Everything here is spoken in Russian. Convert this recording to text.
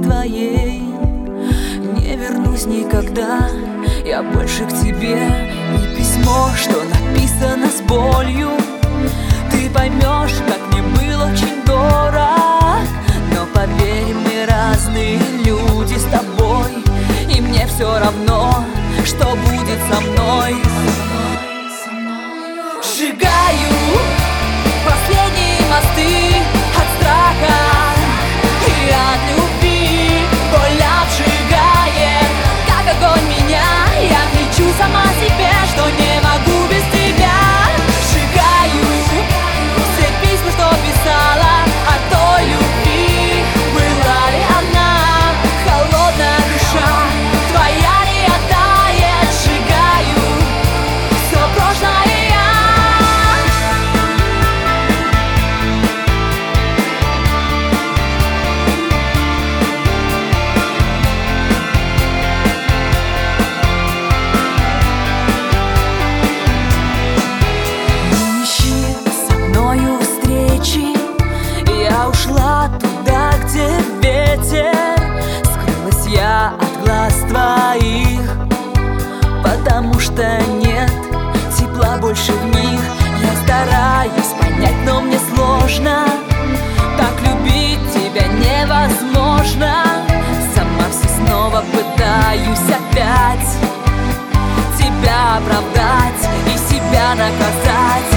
твоей не вернусь никогда я больше к тебе. И письмо, что написано с болью, ты поймешь, как мне был очень дорог. Но поверь, мы разные люди с тобой, и мне все равно, что будет со мной. Сжигаю последние мосты от страха и от любви. Боль обжигает, как огонь меня. Я кричу сама себе, что не могу без тебя. Сжигаю все письма, что писала о той любви. Была ли она холодная душа, твоя не оттает. Сжигаю все прошлое. Я ушла туда, где ветер, скрылась я от глаз твоих, потому что нет тепла больше в них. Я стараюсь понять, но мне сложно, так любить тебя невозможно. Сама все снова пытаюсь опять тебя оправдать и себя наказать.